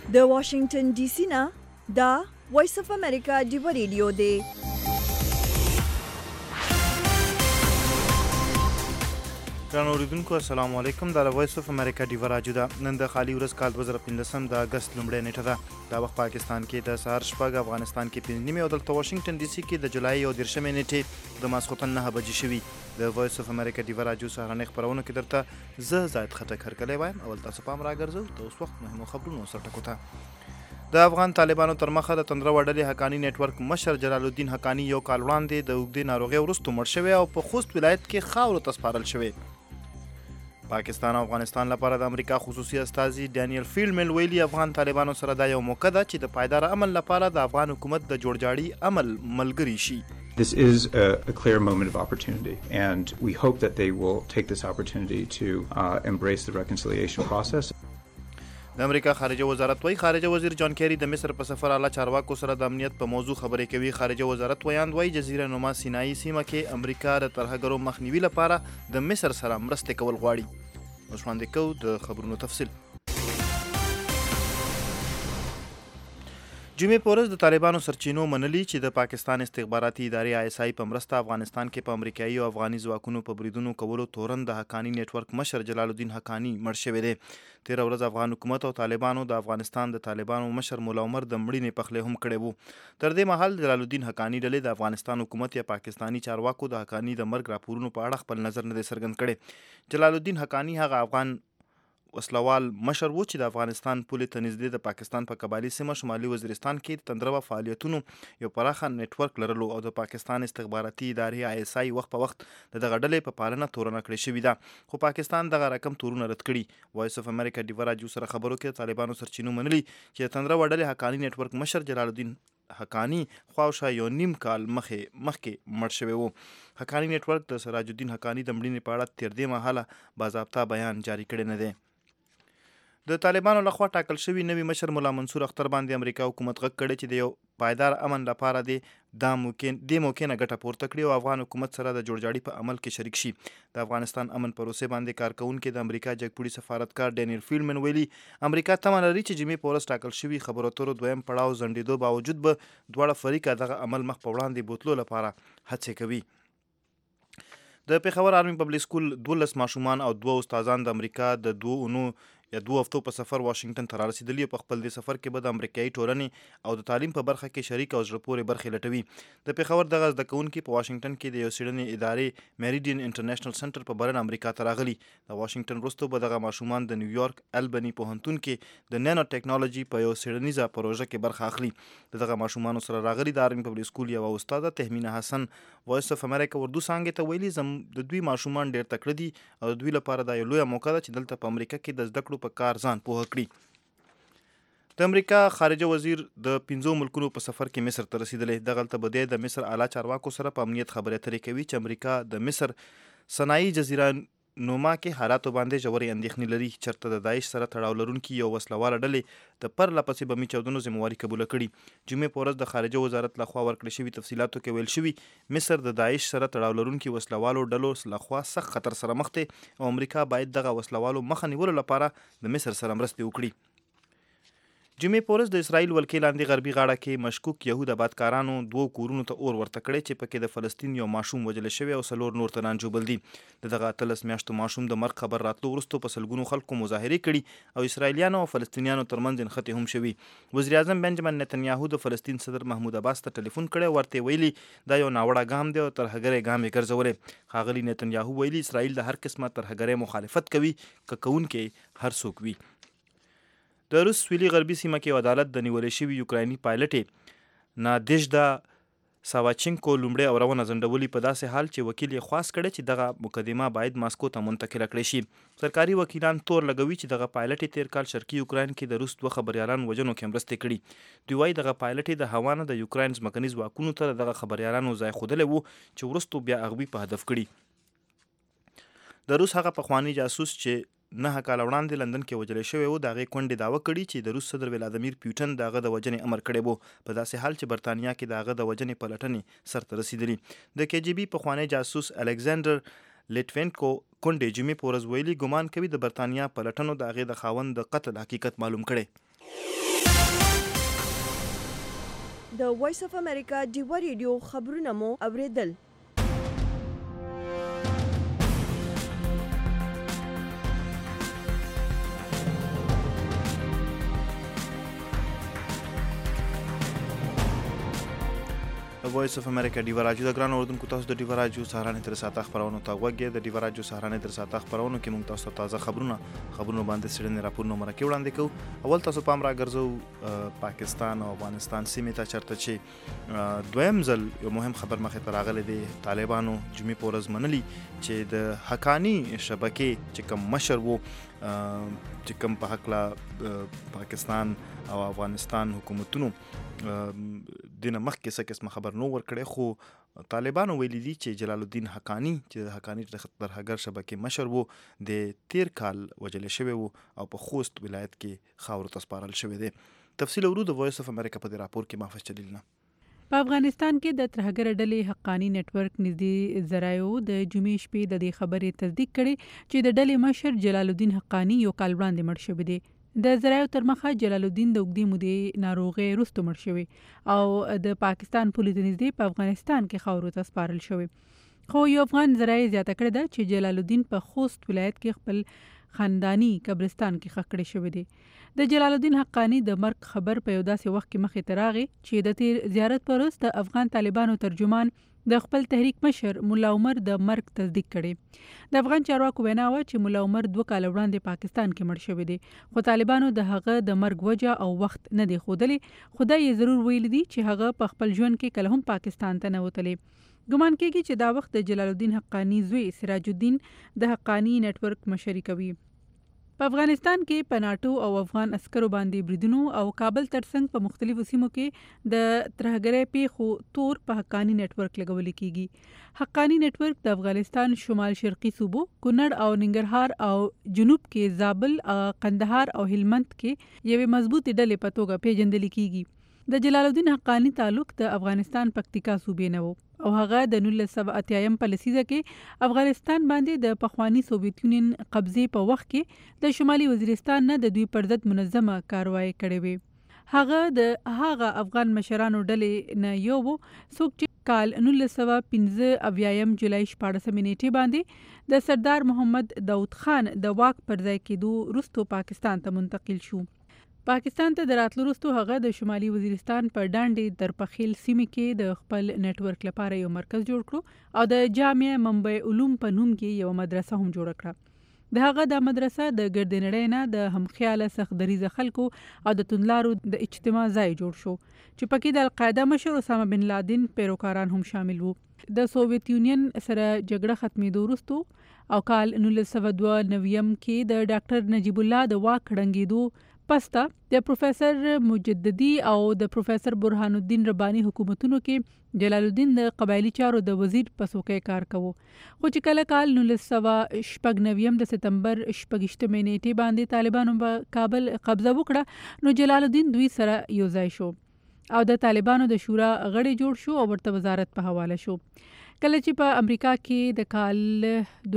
د واشنگټن ډي سي نه دا وایس اف امریکا ډیو ریډیو دی. ګرانو اوریدونکو السلام علیکم. دا وایس اف امریکا ډیو راډیو ده. نن د خالي ورځ کال 2015 د اگست لومړۍ نیټه ده. دا وخت پاکستان کې د سهار شپږ، افغانستان کې 5 او دلته واشنگټن ډي سي کې د جولای 13 نیټې د ماسخوتن 9 بجې شوي. د وایس اف امریکا ډیو راډیو سهارنۍ خپرونه کې درته زه زاید خټک هرکلی وایم. اول تاسو پام راګرځو د اوس وخت مهمو خبرونو سره ټکو ته. د افغان طالبانو تر مخه د تندرو ډلې حقانی نیټورک مشر جلال الدین حقانی یو کال وړاندې د اوږدې ناروغۍ وروسته مړ شوی او په خوست ولایت کې خاورو ته سپارل شوی. پاکستان او افغانستان لپاره د امریکا خصوصي استازي ډانیل فیلډمن ویلي افغان طالبانو سره دا یو موقع ده چې د پایدار امن لپاره د افغان حکومت د جوړجاړي عمل ملګری شي. This is a clear moment of opportunity, and we hope that they will take this opportunity to embrace the reconciliation process. د امریکا خارجه وزارت وایي خارجه وزیر جان کیری د مصر په سفر اعلی چارواکو سره د امنیت په موضوع خبرې کوي. خارجه وزارت ویاند وایي جزیره نما سینایي سیمه کې امریکا د ترهګرو مخنیوي لپاره د مصر سره مرستې کول غواړي. اوس وړاندې کوو د خبرونو تفصیل. جمعې په ورځ د طالبانو سرچینو منلي چې د پاکستان استخباراتي ادارې ISI په مرسته افغانستان کې په امریکایي او افغاني ځواکونو په بریدونو کولو تورن د حقانی نیټورک مشر جلال الدین حقانی مړ شوی دی. تېره ورځ افغان حکومت او طالبانو د افغانستان د طالبانو مشر مولا عمر د مړینې پخلی هم کړی و. تر دې مهال جلال الدین حقانی ډلې د افغانستان حکومت یا پاکستاني چارواکو د حقانی د مرګ راپورونو په اړه خپل نظر نه دی څرګند کړی. جلال الدین حقانی هغه افغان وسلوال مشر و چې د افغانستان پولې ته نږدې د پاکستان په قبایلي سیمه شمالي وزیرستان کې تندرو فعالیتونو یو پراخه نیټورک لرلو او د پاکستان استخباراتي ادارې ISI وخت په وخت د دغه ډلې په پالنه تورنه کړې شوې ده، خو پاکستان دغه رقم تورونه رد کړي. وایس اف امریکا ډیو راډیو سره خبرو کې طالبانو سرچینو منلي چې د تندرو ډلې حقانی نیټورک مشر جلال الدین حقانی خواوشا یو نیم کال مخکې مړ شوی و. حقانی نیټورک د سراج الدین حقانی د مړینې په اړه تر دې مهاله باضابطه بیان جاری کړی نه دی. د طالبانو لخوا ټاکل شوي نوي مشر مولا منصور اختر باندې امریکا حکومت غږ کړی چې د یو پایدار امن لپاره دې موقع نه ګټه پورته کړي او افغان حکومت سره د جوړجاړي په عمل کې شریک شي. د افغانستان امن پروسې باندې کارکونکي د امریکا جګپوړي سفارتکار ډانیل فیلډمن ویلي امریکا تمه لري چې جمعې په ورځ ټاکل شوي خبرو اترو دویم پړاو ځنډېدو باوجود به دواړه فریقه دغه عمل مخ په وړاندې بوتلو لپاره هڅې کوي. د پېښور آرمي پبلک سکول 12 ماشومان او 2 استادان د امریکا د 2 هفتو په سفر واشنگټن ته رارسېدلي او په خپل دې سفر کې به د امریکایي ټولنې او د تعلیم په برخه کې شریک او زړه پورې برخې لټوي. د پېښور دغه زده کوونکي په واشنگټن کې د یو څېړنې ادارې میریډین انټرنیشنل سنټر په بلنه امریکا ته راغلي. د واشنگټن وروسته به دغه ماشومان د نیویارک البني پوهنتون کې د نانو ټیکنالوژي په یو څېړنیزه پروژه کې برخه اخلي. دغه ماشومانو سره راغلي د آرمي پبلک سکول یوه استاده تهمینه حسن وایس اف امریکا اردو څانګې ته ویلي د دوی ماشومان ډېر تکړه دي او د دوی لپاره دا یو لویه موقع ده چې دلته په امریکا کې د زده کړو په کار ځان پوهه کړي. د امریکا خارجه وزیر د 5 ملکونو په سفر کې مصر ته رسیدلی. دغلته به د مصر اعلی چارواکو سره په امنیت خبرې اترې کوي چې امریکا د مصر سنایي جزیره نوما کې حالاتو باندې ژورې اندېښنې لري. چېرته د داعش سره تړاو لرونکي یو وسلواله ډلې د پرله پسې بمي چاودنو ذمهواري قبوله کړي. جمعې په ورځ د خارجه وزارت لخوا ورکړل شوي تفصیلاتو کې ویل شوي مصر د داعش سره تړاو لرونکي وسلوالو ډلو لخوا سخت خطر سره مخ دی او امریکا باید دغه وسلوالو مخه نیولو لپاره د مصر سره مرستې وکړي. جمعې په ورځ د اسرائیل ولکې لاندې غربي غاړه کې مشکوک یهود آبادکارانو 2 کورونو ته اور ورته کړی چې پکې د فلسطین یو ماشوم وژل شوی او 4 نور تنان ژوبل دي. دغه 13 میاشتو ماشوم د مرګ خبر راتلو وروسته په سلګونو خلکو مظاهرې کړي او اسرائیلیانو او فلسطینیانو ترمنځ نښتې هم شوي. وزیر اعظم بنجامین نتنیاهو د فلسطین صدر محمود عباس ته ټلیفون کړی ورته ویلي دا یو ناوړه ګام دی او ترهګری ګام یې ګرځولی. ښاغلي نتنیاهو ویلي اسرائیل د هر قسمه ترهګرۍ مخالفت کوي که کوونکی هر څوک وي. د روس سویلي غربي سیمه کې عدالت د نیولې شوي یوکرایني پایلټې نادژدا ساواچینکو لومړی اورونه ځنډولي په داسې حال چې وکیل یې خواست کړی چې دغه مقدمه باید ماسکو ته منتقله کړی شي. سرکاري وکیلان تور لګوي چې دغه پایلټې تیر کال شرقي یوکراین کې د روس 2 خبريالان وژنو کې مرستې کړي. دوی وایي دغه پایلټې د هوا نه د یوکراین ځمکني ځواکونو ته دغه خبريالانو ځای ښودلی و چې وروستو بیا هغوی په هدف کړي. د روس هغه پخوانی جاسوس چې 9 کاله وړاندې لندن کې وژل شوی و د هغې کونډې دعوه کړي چې د روس صدر ولادیمیر پیوټن د هغه د وژنې امر کړی و په داسې حال چې برطانیا کې د هغه د وژنې پلټنې سرته رسېدلي. د KGB پخوانی جاسوس الکساندر لیټوینکو کونډې جمعې په ورځ ویلي ګمان کوي د برطانیا پلټنو د هغې د خاوند د قتل حقیقت معلوم کړی. د وایس اف امریکا ډیوا ریډیو خبرونه مو اوریدل. وایس اف امریکا ډیوا راډیو د ګران اوردونکو تاسو د ډیوا راډیو سهارنې تر ساعته خبرونه ته وګورئ. د ډیوا راډیو سهارنې تر ساعته خبرونه کې موږ تاسو ته تازه خبرونه باندې سړنې راپورونه مرکه وړاندې کوو. اول تاسو پام راګرځو پاکستان او افغانستان سیمې ته چرته چې دویم ځل یو مهم خبر مخې ته راغلی دی. طالبانو جمعې په ورځ منلي چې د حقانی شبکې چې کوم مشر وو چې کوم په هکله پاکستان او افغانستان حکومتونو دینه مخکې څه قسمه خبر نو ورکړی، خو طالبانو ویلي دي چې جلال الدین حقانی چې د حقانی ترهګر شبکې مشر وو د تیر کال وژل شوی وو او په خوست ولایت کې خاورو ته سپارل شوی دی. تفصیل ورو د وایس اف امریکا په دې راپور کې محفوظ چلیل نه. په افغانستان کې د ترهګر ډلې حقانی نتورک نږدې ذرایعو د جمعې شپې د دې خبرې تصدیق کړي چې د ډلې مشر جلال الدین حقانی یو کال وړاندې مړ شوی دی. د ذرایعو تر مخه جلال الدین د اوږدې مودې ناروغۍ وروسته مړ شوی او د پاکستان پولیسو نږدې په افغانستان کې خاورو ته سپارل شوی. خو یو افغان ذرایع زیاته کړې ده چې جلال الدین په خوست ولایت کې خپل خاندانی قبرستان کې ښخ کړی شوی دی. د جلال الدین حقانی د مرګ خبر په یو داسې وخت کې مخې ته راغی چې د تیر زیارت پر وروسته د افغان طالبانو ترجمان د خپل تحریک مشر مولا عمر د مرګ تصدیق کړي. د افغان چارواکو وینا وه چې مولا عمر 2 کال وړاندې پاکستان کې مړ شوی دی، خو طالبانو د هغه د مرګ وجه او وخت نه دی ښودلی. خو دا یې ضرور ویلي دي چې هغه په خپل ژوند کې کله هم پاکستان ته نه وتلی. ګمان کېږي چې دا وخت د جلال الدین حقانی زوی سراج الدین د حقانی نتورک مشري کوي. په افغانستان کې په ناټو او افغان عسکرو باندې بریدونو او کابل ترڅنګ په مختلفو سیمو کې د ترهګرۍ پیښو تور په حقانی نتورک لګول کیږي. حقانی نتورک د افغانستان شمال شرقي صوبو کونړ او ننګرهار او جنوب کې زابل، قندهار او هلمند کې یوې مضبوطې ډلې په توګه پیژندل کیږي. د جلال الدین حقانی تعلق د افغانستان پکتیکا صوبې نه و او هغه د 1980 په لسیزه کې افغانستان باندې د پخوانی سوویت یونین قبضې په وخت کې د شمالي وزیرستان نه د دوی پر ضد منظمه کاروایی کړې وي. هغه د هغه افغان مشرانو ډلې نه یو و څوک چې کال 1995 جولای 14 نیټې باندې د سردار محمد داود خان د واک پر ځای کېدو وروسته پاکستان ته منتقل شو. پاکستان ته د راتلو وروسته هغه د شمالي وزیرستان په ډانډې درپخیل سیمې کې د خپل نتورک لپاره یو مرکز جوړ کړو او د جامعه منبع علوم په نوم کې یو مدرسه هم جوړ کړه. د هغه د مدرسه د ګردنړۍ نه د همخیاله سختدریزه خلکو او د توندلارو د اجتماع ځای جوړ شو چې پکې د القاعده مشر اسامه بن لادن پیروکاران هم شامل وو. د سوویت یونین سره جګړه ختمېدو وروسته او کال 1992 کې د ډاکټر نجیب الله د واک ړنګېدو پسته د پروفیسر مجددي او د پروفیسر برهان الدین رباني حکومتونو کې جلال الدین د قبایلی چارو د وزیر په څوکۍ کار کوو. خو چې کله کال 1996 د سپتمبر 28 نیټې باندې طالبانو په کابل قبضه وکړه نو جلال الدین دوی سره یو ځای شو او د طالبانو د شورا غړی جوړ شو او ورته وزارت په حواله شو. کله چې په امریکا کې د کال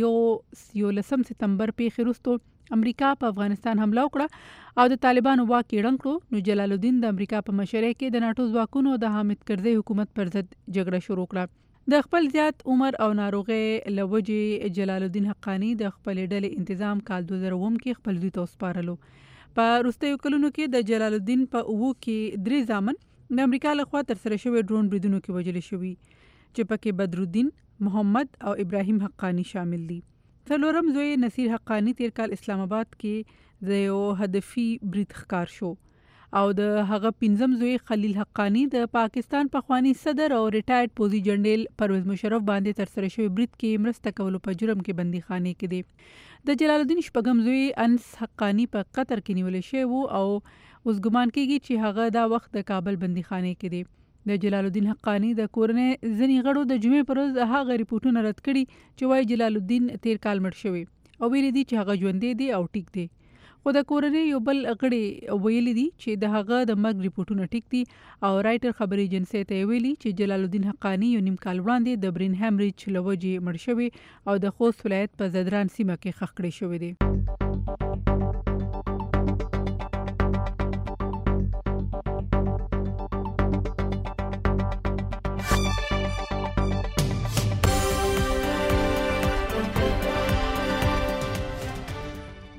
2011 سپتمبر پیښې وروسته امریکا په افغانستان حمله وکړه او د طالبانو واک یې ړنګ کړو نو جلال الدین د امریکا په مشرۍ کې د ناټو ځواکونو د حامد کرزي حکومت پر ضد جګړه شروع کړه. د خپل زیات عمر او ناروغۍ له وجې جلال الدین حقانی د خپلې ډلې انتظام کال 2009 کې خپل زوی ته وسپارلو. په وروستیو کلونو کې د جلال الدین په اوو کې 3 زامن د امریکا لخوا ترسره شوي ډرون بریدونو کې وژل شوي چې پکې بدرالدین، محمد او ابراهیم حقانی شامل دي. څلورم زوی نصیر حقانی تیر کال اسلام آباد کې د یو هدفي برید ښکار شو او د هغه 5م زوی خلیل حقانی د پاکستان پخوانی صدر او ریټایرډ پوځي جنرال پرویز مشرف باندې ترسره شوی برید کې مرسته کولو په جرم کې بندیخانه کې دی. د جلال الدین شپږم زوی انس حقانی په قطر کې نیول شوی وو او اوس ګمان کېږي چې هغه دا وخت د کابل بندیخانه کې دی. د جلال الدین حقانی د کورنۍ ځینې غړو د جمعې پر ورځ هغه ریپورټونه رد کړي چې وایي جلال الدین تیر کال مړ شوی او ویلي دي چې هغه ژوندی دی او ټیک دی. خو د کورنۍ یو بل غړي ویلي دي چې د هغه د مرګ ریپورټونه ټیک دي او رایټر خبري ایجنسي ته ویلي چې جلال الدین حقانی یو نیم کال وړاندې د برین هیمریج له وجې مړ شوی او د خوست ولایت په زدران سیمه کې ښخ کړی شوی دی.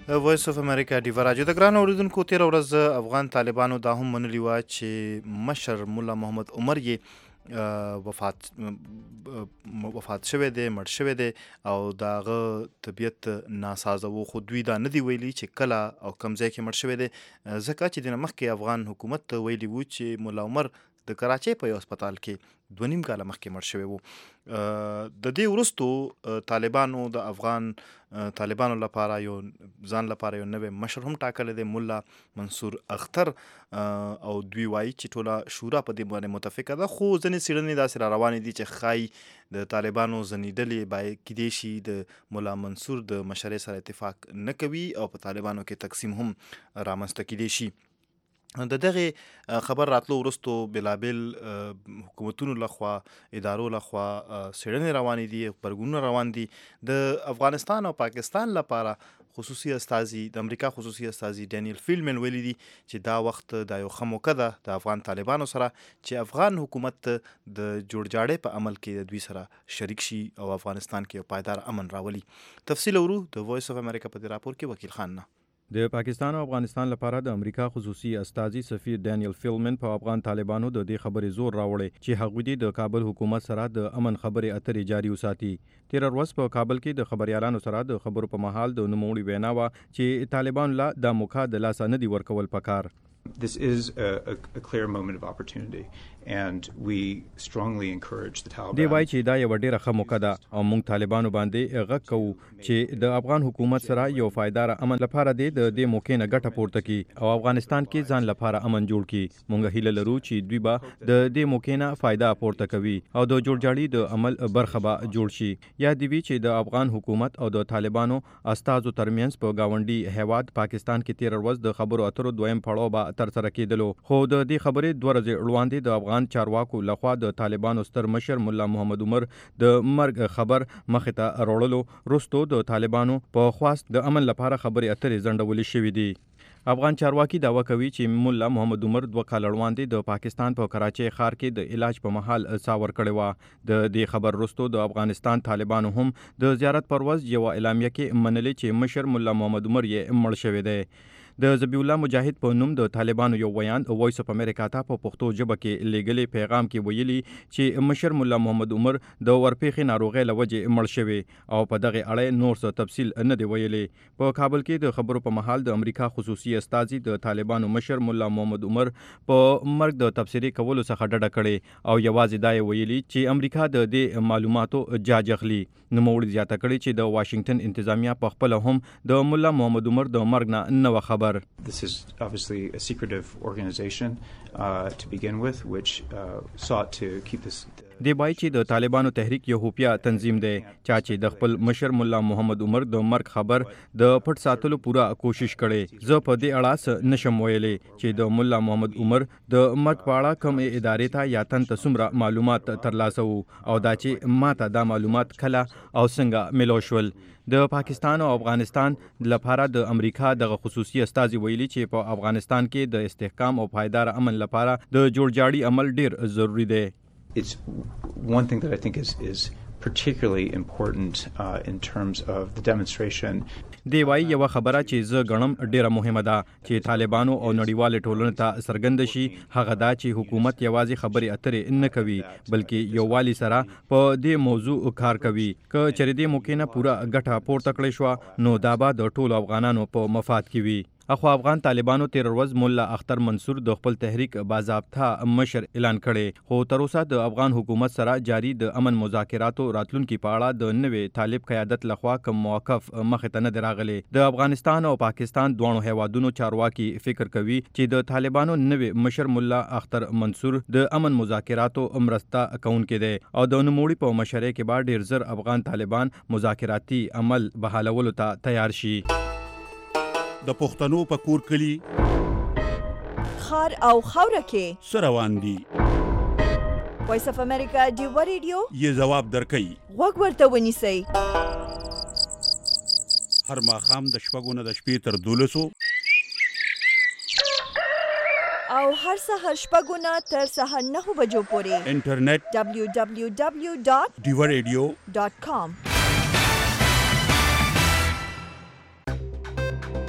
وایس اف امریکا ډیو راجو د ګران اوریدونکو تیر ورځ افغان طالبانو دا هم منلی و چې مشر مولا محمد عمر یې وفات شوی دی، مړ شوی دی او داغه طبیعت ناسازه و، خو دوی دا نه دی ویلي چې کله او کوم ځای کې مړ شوی دی، ځکه چې د مخکې افغان حکومت ویلي و چې مولا عمر د کراچۍ په یو هسپتال کې 2.5 کاله مخکې مړ شوی و. د دې وروستو طالبانو د افغان طالبانو لپاره یو ځان لپاره یو نوی مشر هم ټاکلی دی، مولا منصور اختر، او دوی وایي چې ټوله شورا په دې باندې متفقه ده، خو ځینې څېړنې داسې را روانې دي چې ښایي د طالبانو ځینې ډلې باید کیدای شي د مولا منصور د مشرۍ سره اتفاق نه کوي او په طالبانو کې تقسیم هم رامنځته کیدای شي. د دغه خبر راتلو وروستو بلابل حکومتونو لخوا، ادارو لخوا څېړنې روانې دي، غبرګونونه روان دي. د افغانستان او پاکستان لپاره خصوصي استازي، د امریکا خصوصي استازي ډینیل فیلمن ویلي دي چې دا وخت دا یو ښه موقع ده د افغان طالبانو سره چې افغان حکومت د جوړجاړۍ په عمل کې د دوی سره شریک شي او افغانستان کې یو پایدار امن راولي. تفصیل ورو د وایس اف امریکا په دې راپور کې وکیل خان نه. د پاکستان او افغانستان لپاره د امریکا خصوصي استازي سفیر ډینیل فیلمن په افغان طالبانو د دې خبرې زور راوړی چې هغوی د کابل حکومت سره د امن خبرې اترې جاري وساتي. تیر ورځ په کابل کې د خبريالانو سره د خبرو په مهال د نوموړي وینا وه چې طالبان لا د موقع د لاسه نه دی ورکول پکار. This is a clear moment of opportunity and we strongly encourage the Taliban. دی وایي چې دا یو ډیره ښه موقع ده او موږ طالبانو باندې غږ کوو چې د افغان حکومت سره یو پایدار امن لپاره د دې موقع نه ګټه پورته کړي او افغانستان کې ځان لپاره امن جوړ کړي. موږ هیله لرو چې دوی به د دې موقع نه فایده پورته کوي او د جوړجاړي د عمل برخه به جوړ شي. یا دی وی چې د افغان حکومت او د طالبانو استازو ترمنځ په گاونډي هیواد پاکستان کې تیر ورځ د خبرو اترو دویم پړاو به تر سره کېدلو، خو د دې خبرې 2 ورځې وړاندې د افغان چارواکو لخوا د طالبانو ستر مشر مولا محمد عمر د مرګ خبر مخې ته راوړلو وروسته د طالبانو په خواست د امن لپاره خبرې اترې ځنډولې شوې دي. افغان چارواکي دعوه کوي چې مولا محمد عمر 2 کال وړاندې د پاکستان په کراچۍ ښار کې د علاج په مهال ساور کړی و. د دې خبر وروسته د افغانستان طالبانو هم د زیارت پر ورځ یو اعلامیه کې منلې چې مشر مولا محمد عمر یې مړ شوی دی. د ذبیح الله مجاهد په نوم د طالبانو یو ویان وایس اف امریکا ته په پښتو ژبه کې لیږلي پیغام کې ویلي چې مشر مولا محمد عمر د ورپېښې ناروغۍ له وجې مړ شوی او په دغه اړه نور څه تفصیل نه دی ویلي. په کابل کې د خبرو په مهال د امریکا خصوصي استازي د طالبانو مشر مولا محمد عمر په مرګ د تبصرې کولو څخه ډډه کړې او یوازې دا ویلي چې امریکا د دې معلوماتو جاج اخلي. نوموړي زیاته کړې چې د واشنگټن انتظامیه په خپل هم د مولا محمد عمر د مرګ نه و خبر. This is obviously a secretive organization to begin with, which sought to keep this. دی وایي چې د طالبانو تحریک یو خفیه تنظیم دی چې د خپل مشر مولا محمد عمر د مرګ خبر د پټ ساتلو پوره کوشش کړي. زه په دې اړه نشم ویلي چې د مولا محمد عمر د مرګ په اړه کوم ادارې ته یا تن ته څومره معلومات ترلاسه وو او دا چې ماته دا معلومات کله او څنګه ملو شول. د پاکستان او افغانستان لپاره د امریکا د خصوصي استازي ویلي چې په افغانستان کې د استحکام او پایدار امن لپاره د جوړجاړي عمل ډیر ضروری دی. It's one thing that I think is particularly important in terms of the demonstration. دی وایي یو خبره چې زه ګڼم ډیره مهمه ده چې طالبانو او نړیوال ټولنې ته څرګند شي هغه دا چې حکومت یوازې خبرې اترې نه کوي بلکې یووالي سره په دې موضوع کار کوي. که چېرې دې موقع نه پوره ګټه پورته کړې شوه نو دا به د ټولو افغانانو په مفاد کې وي. اخو افغان طالبانو تیر ورځ مولا اختر منصور د خپل تحریک باضابطه مشر اعلان کړي، خو تر اوسه د افغان حکومت سره جاری د امن مذاکراتو راتلونکي په اړه د نوې طالب قیادت لخوا کوم موقف مخې ته نه دی راغلی. د افغانستان او پاکستان دواړو هیوادونو چارواکي فکر کوي چې د طالبانو نوې مشر مولا اختر منصور د امن مذاکراتو مرسته کوونکی دی او د نوموړي په مشرۍ کې به ډیر زر افغان طالبان مذاکراتي عمل بحالولو ته تیار شي. د پښتنو په کور کلی خار او خاوره کې سروان دي. وایس اف امریکا ډیو ریډیو یې جواب درکړي. غوږ ورته ونیسئ. هر ماښام د 6 نه د شپې تر 12 او هر سهار 6 نه تر سهار 9 بجو پورې انټرنیټ www.diwaradio.com.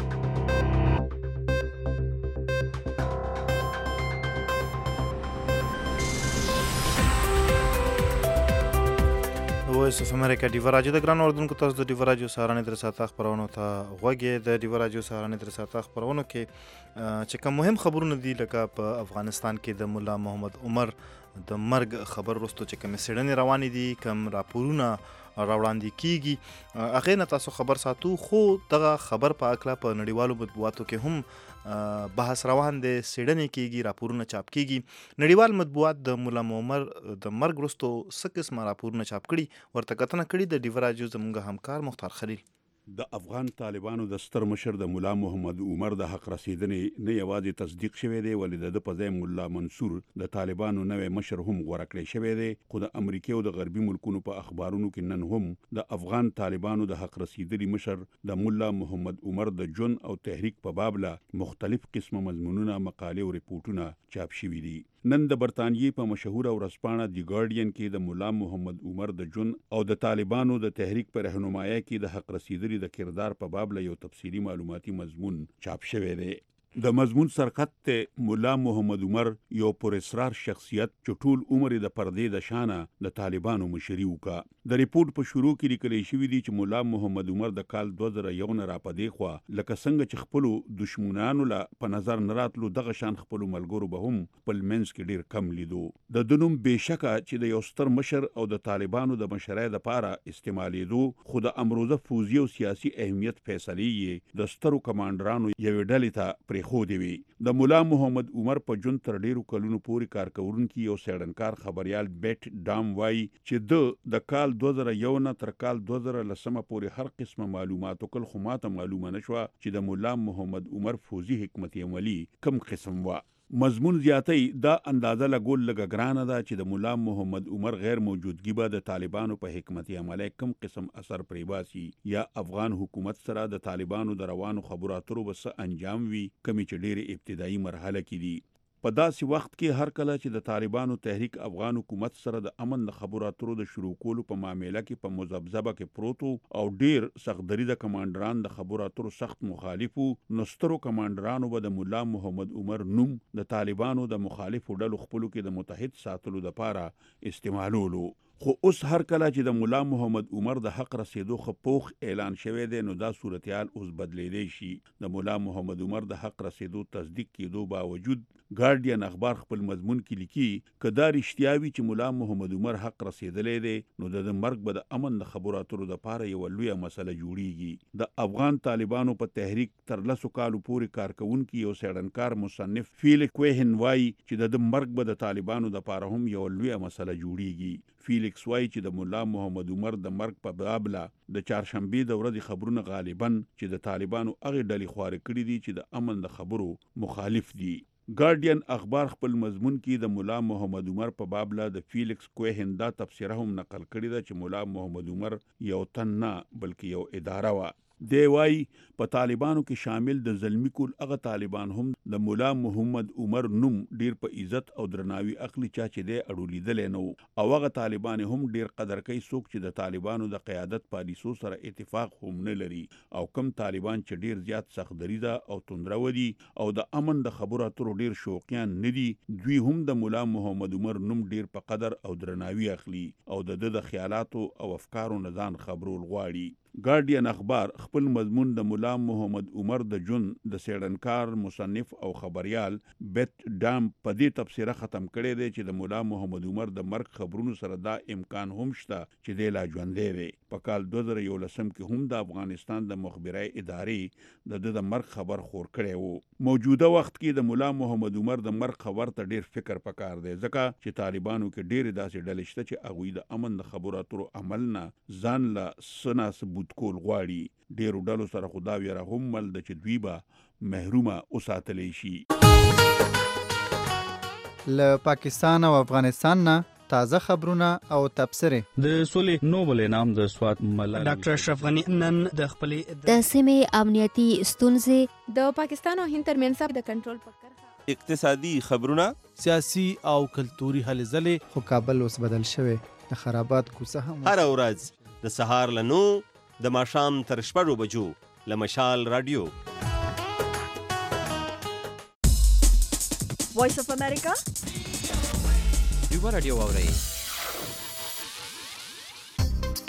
وایس اف امریکا ډیو راجو د ګران اردوونکو تاسو د ډیو راجو سهارنې در ساته خبرونه ته غوږی د ډیو راجو سهارنې در ساته خبرونه کې چې کوم مهم خبرونه دي لکه په افغانستان کې د مولا محمد عمر د مرګ خبر وروسته چې کوم سړنې روانې دي کوم راپورونه راوړاندې کیږي هغه نه تاسو خبر ساتو خو دغه خبر په اکلا په نړیوالو مطبوعاتو کې هم بحث روان دی سړنې کیږي راپورونه چاپ کیږي نړیوال مطبوعات د مولا عمر د مرګ وروسته څه قسمه راپورونه چاپ کړي ورته کتنه کړي د ډیو راجو زموږ همکار مختار خلیل د افغان طالبانو د ستر مشر د مولا محمد عمر د حق رسیدنې نه یوازې تصدیق شوی دی ولې د په ځای مولا منصور د طالبانو نوې مشر هم غوړه کړی شوی دی خو د امریکا او د غربي ملکونو په اخبارونو کې نن هم د افغان طالبانو د حق رسیدلي مشر د مولا محمد عمر د جون او تحریک په باب له مختلف قسمه مضمونونه مقالې او ریپورتونه چاپ شوي دي نن د برتانیې په مشهوره ورځپاڼه دی ګارډین کې د مولا محمد عمر د جون او د طالبانو د تحریک پر رهنمایي کې د حق رسیدلي د کردار په باب له یو تفصیلی معلوماتي مضمون چاپ شوی دی د مضمون سرخط ته مولا محمد عمر یو پر اصرار شخصیت چې ټول عمر د پردې د شانه د طالبانو مشري وکا د ریپورت په شروع کې لیکل شوی دی چې مولا محمد عمر د کال 2001 نه را پدې خو لکه څنګه چې خپل دشمنانو له په نظر نراتلو دغه شان خپل ملګرو به هم په منځ کې ډیر کم لیدو د دنوم بشکه چې د یو ستر مشر او د طالبانو د مشرۍ لپاره استعمالیدو خو د امروزه فوزي او سیاسي اهمیت فیصلې د سترو کمانډرانو یو ډلې ته خو دی وی د مولا محمد عمر په جون تر ډیرو کلونو پورې کارکونکو یو سړنکار خبريال بیت ډام وای چې د کال 2001 نه تر کال 2010 پورې هر قسمه معلومات او کل خو ماته معلومه نشوه چې د مولا محمد عمر فوزي حکمت عملی کم قسم وا مضمون زیاتی دا اندازه لګول لګ ګرانه ده چې د مولا محمد عمر غیر موجودګي به د طالبانو په حکمت عملی کم قسم اثر پرې باسي یا افغان حکومت سره د طالبانو د روانو خبرو اترو بس انجام وي کمی چې ډېر ابتدایي مرحله کې دي په داسې وخت کې هر کله چې د طالبانو تحریک افغان حکومت سره د امن د خبرو اترو د شروع کولو په معاملې کې په مذبذبه کې پروتو او ډیر سختدري د کمانډران د خبرو اترو سخت مخالفو نسترو کمانډرانو به د مولا محمد عمر نوم د طالبانو د مخالفو ډلو خپلو کې د متحد ساتلو لپاره استعمالولو خو اوس هر کله چې د مولا محمد عمر د حق رسیدو خپوخ اعلان شوی دی نو دا صورتحال اوس بدلیدي شي د مولا محمد عمر د حق رسیدو تصدیق کېدو باوجود ګارډین اخبار خپل مضمون کې لیکي کدا رښتیاوي چې مولا محمد عمر حق رسیدلې دی نو د مرګ به د امن د خبرو اترو لپاره یو لویه مسله جوړیږي د افغان طالبانو په تحریک تر لسو کالو پورې کارکونکو یو سړنکار مصنف فیلکس کوهن وای چې د مرګ به د طالبانو لپاره هم یو لویه مسله جوړیږي فیلکس وای چې د مولا محمد عمر د مرګ په باب د چهارشنبه د ورځې خبرونه غالبا چې د طالبانو هغه ډلې خواره کړې دي چې د امن د خبرو مخالف دي ګارډین اخبار خپل مضمون کې د مولا محمد عمر په باب د فیلکس کوهن دا تفسیره هم نقل کړې ده چې مولا محمد عمر یو تن نه بلکې یو اداره و دی وای په طالبانو کې شامل د زلمی کول هغه طالبان هم د مولا محمد عمر نوم ډیر په عزت او درناوي اخلي چا چې دی اړولیدل نو او هغه طالبان هم ډیر قدر کوي څوک چې د طالبانو د قیادت پالیسو سره اتفاق هم نه لري او کم طالبان چې ډیر زیات سختدري ده او توندرو دي او د امن د خبرو اترو ډیر شوقیان نه دي دوی هم د مولا محمد عمر نوم ډیر په قدر او درناوي اخلي او د خیالاتو او افکارو نه ځان خبرول غواړي ګارډین اخبار خپل مضمون د مولا محمد عمر د جون د سړنکار مصنف او خبريال بیت ډام په دې تفسیره ختم کړی دی چې د مولا محمد عمر د مرګ خبرونو سره دا امکان هم شته چې د لا ژوندې وي په کال 2011 کې هم د افغانستان د مخبري ادارې د مرګ خبر خور کړی وو موجوده وخت کې د مولا محمد عمر د مرګ خبر ته ډیر فکر پکار دی ځکه چې طالبانو کې ډیر داسې ډلې شته چې هغه د امن د خبرو اترو عمل نه ځان لا سنا ثبوت کول غواړي ډیرو ډلو سره خدا ویره هم مل د چې دوی به محرومه اوساتلی شي له پاکستان او افغانستان نه تازه خبرونه او تبصرې د سولې نوبل انعام د سوات ملالي ډاکټر اشرف غنی نن د خپلې د سیمې امنیتي ستونزې د پاکستان او هند ترمنځ د کنټرول پکړه اقتصادي خبرونه سیاسي او کلتوري هلې ځلې خو کابل اوس بدل شوی د خرابات کوڅه هم هر ورځ د سهار له 9 د ماښام تر 6 بجو له مشال رادیو وایس اف امریکا ډیو رادیو اورئ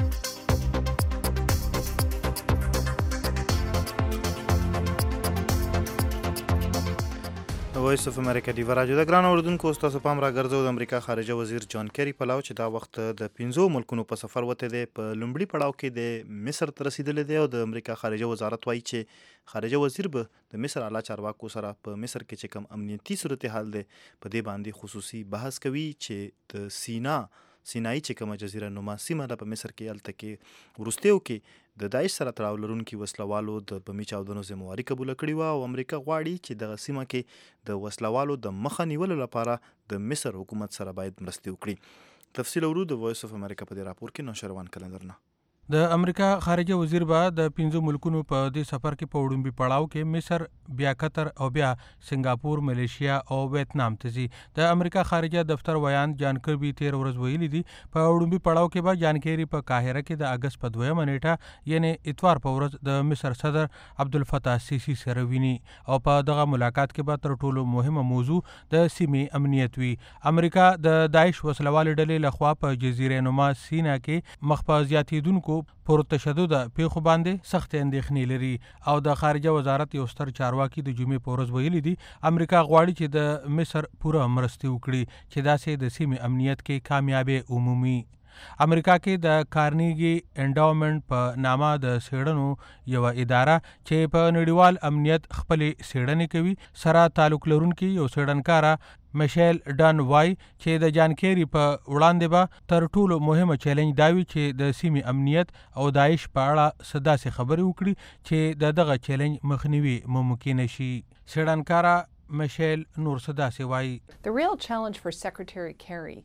وایس اف امریکا دی راجو د ګران اوردونکو تاسو پام را ګرځو د امریکا خارجه وزیر جان کیری په لاو چې دا وخت د 15 ملکونو په سفر وته دی په لومړي پړاو کې د مصر ته رسیدلی دی او د امریکا خارجه وزارت وایي چې خارجه وزیر به د مصر اعلی چارواکو سره په مصر کې چې کوم امنیتي صورتحال دی په دې باندې خصوصي بحث کوي چې د سینای چې کومه جزیره نما سیمه ده په مصر کې هلته کې وروستیو کې د داعش سره تړاو لرونکي وسلوالو د بمي چاودنو ذمهواري قبوله کړې وه او امریکا غواړي چې دغه سیمه کې د وسلوالو د مخه نیولو لپاره د مصر حکومت سره باید مرستې وکړي. تفصیل اورو د وایس اف امریکا په دې راپور کې نوشروان کلندر نه. د امریکا خارجه وزیر به د 15 ملکونو په دې سفر کې په وړومبي پړاو کې مصر، بیا قطر او بیا سنگاپور، ملیشیا او ویتنام ته ځي. د امریکا خارجه دفتر ویان جان کربي 13 ورځ ویلي دي په وړومبي پړاو کې به جان کیری په قاهره کې د اگست په 2 نیټه یعنی اتوار په ورځ د مصر صدر عبدالفتاح سیسی سره ویني او په دغه ملاقات کې به تر ټولو مهمه موضوع د سیمې امنیت وي. امریکا د داعش وسلوال ډلې لخوا په جزیره نما سینا کې مخ په زیاتیدونکو پر تشدد پیښو باندې سخت اندېښنې لري او د خارجه وزارت یو ستر چارواکي د جمعې په ورځ ویلي دي امریکا غواړي چې د مصر پوره مرستې وکړي چې داسې د سیمې امنیت کې کامیابی عمومي. امریکا کې د کارنیګي انډاومنټ په نامه د څېړنو یو اداره چې په نړیوال امنیت خپل څېړنې کوي سره تعلق لرونکي یو څېړنکاره میشیل ډان وای چې د جان کیری په وړاندې به تر ټولو مهمه چیلنج دا وي چې د سیمې امنیت او داعش په اړه څه داسې خبرې وکړي چې دغه چیلنج مخنیوي ممکن شي. څېړنکاره میشیل نور څه داسې وایي. The real challenge for Secretary Kerry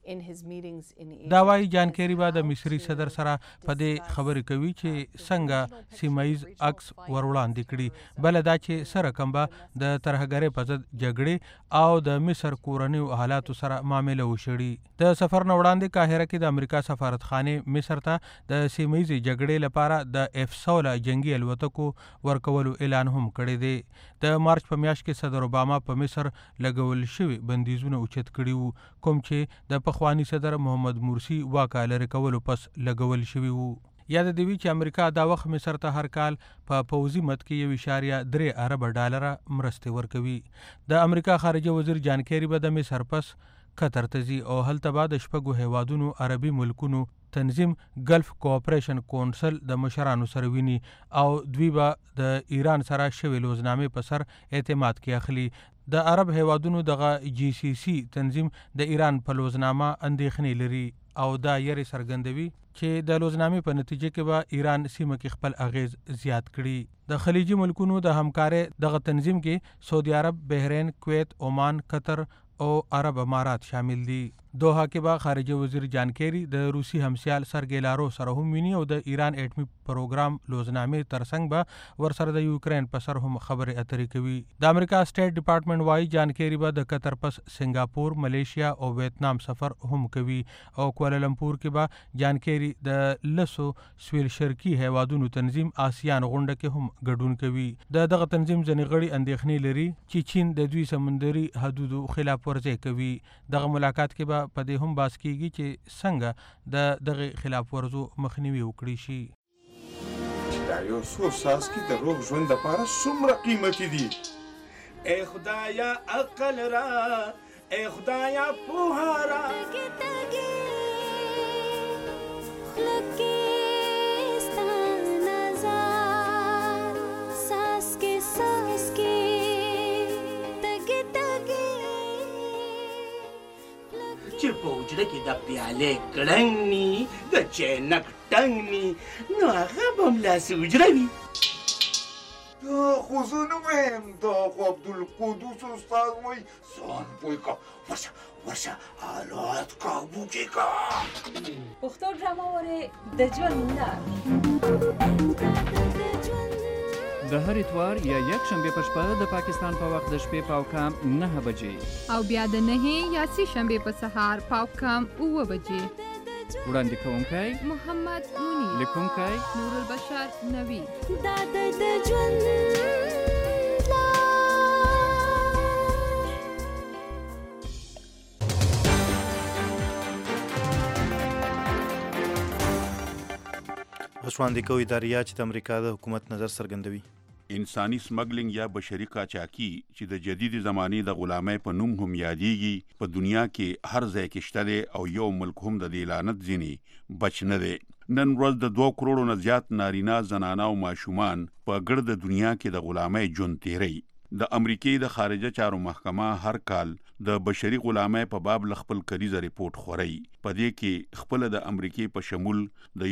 دا وایي جان کیری به د مصري صدر سره په دې خبرې کوي چې څنګه سیمایز عکس وروړاندې کړي بل دا چې سره کم به د ترهګرۍ په ضد جګړې او د مصر کورنیو حالاتو سره معامله وشړي. د سفر نه وړاندې قاهره کې د امریکا سفارتخانې مصر ته د سیمایزي جګړې لپاره د F-16 جنگي الوتکو ورکولو اعلان هم کړی دی. د مارچ په میاشت کې صدر اوباما په مصر لګول شوي بندیزونه اوچت کړي وو کوم چې د پخوانی صدر محمد مرسی واکه لرې کولو پس لګول شوي وو. یاد دی وی چې امریکا دا وخت مصر ته هر کال په پوځي مد کې 1.3 ارب ډالر مرستې ورکوي. د امریکا خارجه وزیر جان کیری به د مصر پس قطر ته ځي او هلته به د شپږو هیوادونو عربي ملکونو تنظیم ګلف کوآپریشن کونسل د مشرانو سره ویني او دوی به د ایران سره شوی لوزنامې په سر اعتماد کې اخلي. د عرب هیوادونو دغه GCC تنظیم د ایران په لوزنامه اندېښنې لري او دا یې څرګندوي چې د لوزنامې په نتیجه کې به ایران سیمه کې خپل اغیز زیات کړي. د خلیجي ملکونو د همکارۍ دغه تنظیم کې سعودي عرب، بحرین، کویت، عمان، قطر او عرب امارات شامل دي. دوحه کې به خارجه وزیر جان کیری د روسي همسیال سرګی لاروف سره هم ویني او د ایران اټمی پروګرام لوزنامې ترڅنګ به ورسره د یوکرین په سر هم خبرې اترې کوي. د امریکا سټیټ ډپارټمنټ وايي جان کیری به د قطر پس سنگاپور، ملیشیا او ویتنام سفر هم کوي او کوالالمپور کې به جان کیری د لسو سویل شرقي هیوادونو تنظیم آسیان غونډه کې هم ګډون کوي. دغه تنظیم ځینې غړي اندېښنې لري چې چین د دوی سمندري حدودو خلاف ورزي کوي. دغه ملاقات کې به په دې هم باس کیږي چې څنګه د دغه خلاف ورزو مخنیوي وکړي شي. دا یو څو ساسکي د روغ ژوند لپاره څومره قیمتي دي. ای خدایا عقل را، ای خدایا پوهه را. چې په حجره کې د پیالې کړنګ ني د چینک ټنګ ني نو هغه به هملاسې حجره وي. دا خو زه نه وایم، دا خو عبدالقدوس استاد وایي ځان پوه کړه، ورشه حالات قابو کې کړه. پښتو ډرامه وارې د ژوند لار د هر اتوار یا یک شنبه په شپه د پاکستان په وخت د شپې پاو کم 9 بجې او بیا د 9 یا 3 شنبه په سهار پاو کم 9 بجې. وړاندې کوونکی محمد منیر، لیکونکی نور البشر نوی. دا د ژوند وړاندې کوي دا ریا چې د امریکا د حکومت نظر څرګندوي. انساني سمګلینګ یا بشري قاچاقي چې د جدید زمانې د غلامۍ په نوم هم یادېږي په دنیا کې هر ځای کې شته دی او یو ملک هم د دې لعنت ځینې بچ نه دی. نن ورځ د 2 کروڑو نه زیات نارینه، زنانه او ماشومان په ګرد دنیا کې د غلامۍ ژوند تیری. د امریکای د خارجه چارو محکمه هر کال د بشري غلامۍ په باب خپل کلیزه ریپورت خوري. په دې کې خپل د امریکای په شمول د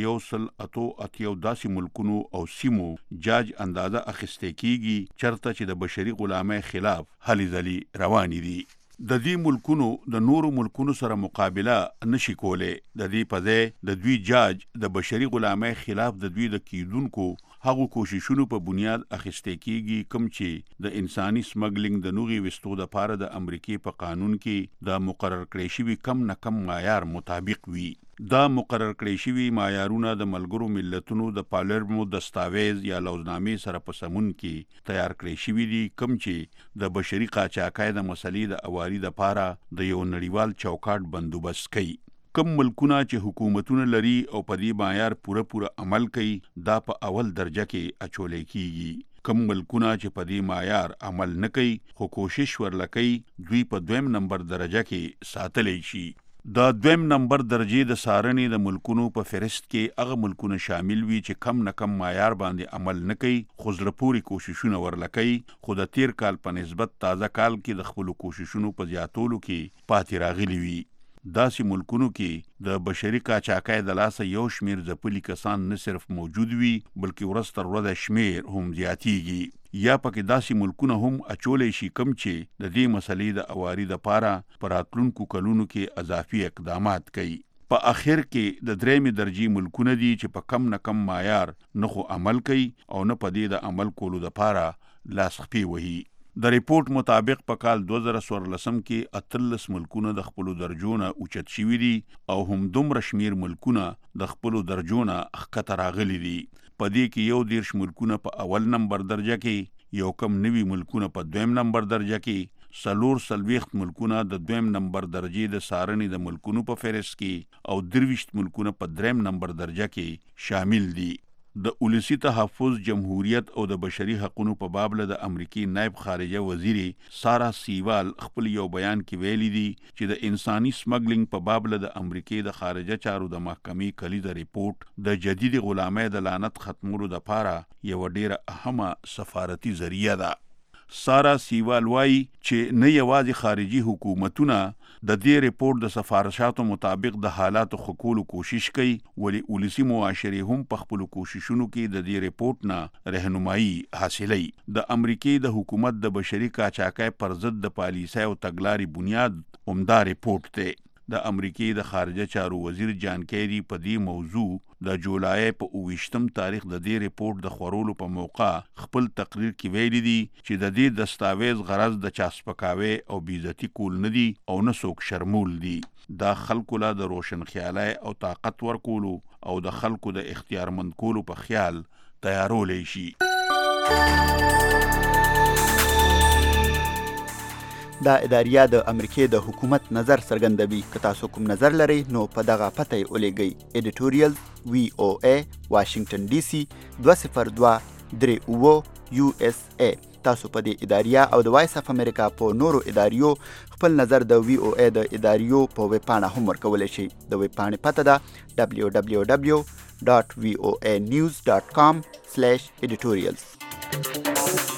188 داسې ملکونو او سیمو جاج اندازه اخیسته کیږي چرته چې د بشري غلامۍ خلاف هلې ځلې روانې دي. د دې ملکونو د نورو ملکونو سره مقابله نشي کولای. د دې په ځای د دوی جاج د بشري غلامۍ خلاف د دوی د کیدونکو هغو کوششونو په بنیاد اخیسته کیږي کوم چې د انساني سمګلینګ د نوغي وستو د پاره د امریکای په قانون کې د مقرر کړی شوی کم نه کم معیار مطابق وي. دا مقرر کړی شوی معیارونه د ملګرو ملتونو د پالرمو دستاویز یا لوزنامې سره په سمون کې تیار کړی شوی دي کوم چې د بشري قاچاقۍ د مسلې د اواري د پاره د یو نړیوال چوکاټ بندوبست کوي. کم ملکونه چې حکومتونه لري او په دې معیار پوره عمل کوي دا په اول درجه کې اچولې کیږي. کم ملکونه چې په دې معیار عمل نه کوي خو کوشش ورلکوي دوی په 2 نمبر درجه کې ساتلې شي. د 2 نمبر درجه د سارنې د ملکونو په فهرست کې هغه ملکونه شامل وي چې کم نه کم معیار باندې عمل نه کوي خو زړه پورې کوششونه ورلکوي خو د تیر کال په نسبت تازه کال کې د خپل کوششونو په زیاتولو کې پاتې راغلي وي. داسې ملکونو کې د بشري قاچاقۍ د لاسه یو شمیر ځپلي کسان نه صرف موجود وي بلکې ورځ تر ورځې شمیر هم زیاتیږي. یا پکې داسې ملکونه هم اچولی شي کوم چې د دې مسلې د اواري د پاره په راتلونکو کلونو کې اضافي اقدامات کوي. په اخر کې د 3 درجې ملکونه دي چې په کم نه کم معیار نه خو عمل کوي او نه په دې د عمل کولو د پاره لاس خپې وهي. د ریپورت مطابق په کال 2014 کې 18 ملکونه د خپل درجونه اوچت شوي دي او هم دومره شمیر ملکونه د خپل درجونه ښکته راغلي دي. په دې کې 11 ملکونه په اول نمبر درجه کې، یو کم 90 ملکونه په 2 نمبر درجه کې، 40 ملکونه د 2 نمبر درجې د سارنې د ملکونو په فهرست کې او 23 ملکونه په 3 نمبر درجه کې شامل دي. د ولسی تحفظ، جمهوریت او د بشري حقوقو په باب له د امریکای نائب خارجه وزیر سارا سیوال خپل یو بیان کې ویلي دي چې د انساني سمګلینګ په باب له د امریکای د خارجه چارو د محکمې کلیزه ریپورت د جدید غلامۍ د لعنت ختمولو لپاره یو ډیره اهمه سفارتي ذریعہ ده. سارا سیوال وایي چې نه یوازې خارجي حکومتونه د دې ریپورت د سفارشاتو مطابق د حالاتو ښه کولو کوشش کوي ولی ولسی معاشرې هم په خپلو کوششونو کې د دې ریپورت نه رهنمایي حاصلوي. د امریکای د حکومت د بشري قاچاقۍ پر ضد د پالیسۍ او تګلارې بنیاد عمده ریپورت دی. د امریکای د خارجه چارو وزیر جان کیری په دې موضوع د جولای په 28 تاریخ د دې ریپورت د خورولو په موقع خپل تقریر کې ویلي دي چې د دې دستاویز غرض د چاسپکاوي او بیزتی کول نه دي او نه څوک شرمول دي. دا خلکو له د روشن خیالای او طاقت ورکولو او د خلکو د اختیارمند کولو په خیال تیارولی شي. دا اداریه د امریکای د حکومت نظر څرګندوي. که تاسو کوم نظر لرئ نو په دغه پته یې ولیږئ. ایډیټوریال VOA واشنگټن DC 20238 USA. تاسو په دې اداریه او د وایس اف امریکا په نورو اداریو خپل نظر د VOA د اداریو په ویب پاڼه هم ورکولی شئ. د ویب پاڼې پته ده www.voanews.com/editorials.